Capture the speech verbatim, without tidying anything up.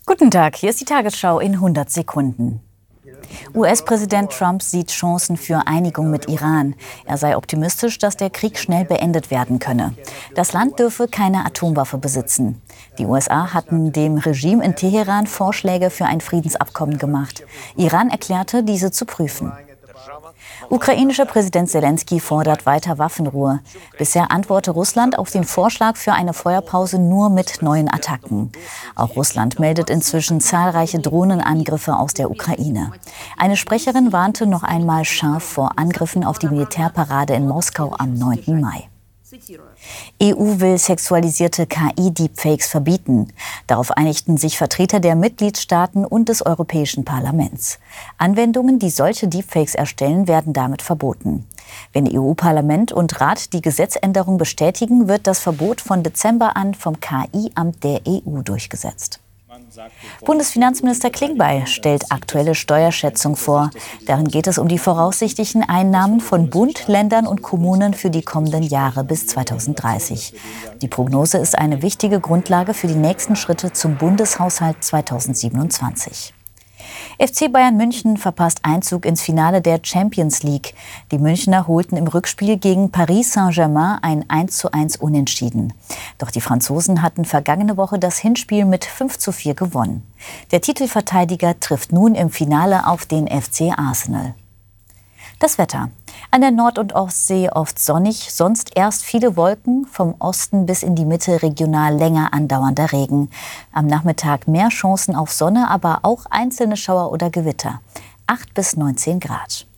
Guten Tag, hier ist die Tagesschau in hundert Sekunden. U S-Präsident Trump sieht Chancen für Einigung mit Iran. Er sei optimistisch, dass der Krieg schnell beendet werden könne. Das Land dürfe keine Atomwaffe besitzen. Die U S A hatten dem Regime in Teheran Vorschläge für ein Friedensabkommen gemacht. Iran erklärte, diese zu prüfen. Ukrainischer Präsident Selenskyj fordert weiter Waffenruhe. Bisher antworte Russland auf den Vorschlag für eine Feuerpause nur mit neuen Attacken. Auch Russland meldet inzwischen zahlreiche Drohnenangriffe aus der Ukraine. Eine Sprecherin warnte noch einmal scharf vor Angriffen auf die Militärparade in Moskau am neunten Mai. E U will sexualisierte K I-Deepfakes verbieten. Darauf einigten sich Vertreter der Mitgliedstaaten und des Europäischen Parlaments. Anwendungen, die solche Deepfakes erstellen, werden damit verboten. Wenn E U-Parlament und Rat die Gesetzänderung bestätigen, wird das Verbot von Dezember an vom K I-Amt der E U durchgesetzt. Bundesfinanzminister Klingbeil stellt aktuelle Steuerschätzung vor. Darin geht es um die voraussichtlichen Einnahmen von Bund, Ländern und Kommunen für die kommenden Jahre bis zweitausenddreißig. Die Prognose ist eine wichtige Grundlage für die nächsten Schritte zum Bundeshaushalt zweitausendsiebenundzwanzig. F C Bayern München verpasst Einzug ins Finale der Champions League. Die Münchner holten im Rückspiel gegen Paris Saint-Germain ein eins zu eins Unentschieden. Doch die Franzosen hatten vergangene Woche das Hinspiel mit fünf zu vier gewonnen. Der Titelverteidiger trifft nun im Finale auf den F C Arsenal. Das Wetter. An der Nord- und Ostsee oft sonnig, sonst erst viele Wolken, vom Osten bis in die Mitte regional länger andauernder Regen. Am Nachmittag mehr Chancen auf Sonne, aber auch einzelne Schauer oder Gewitter. acht bis neunzehn Grad.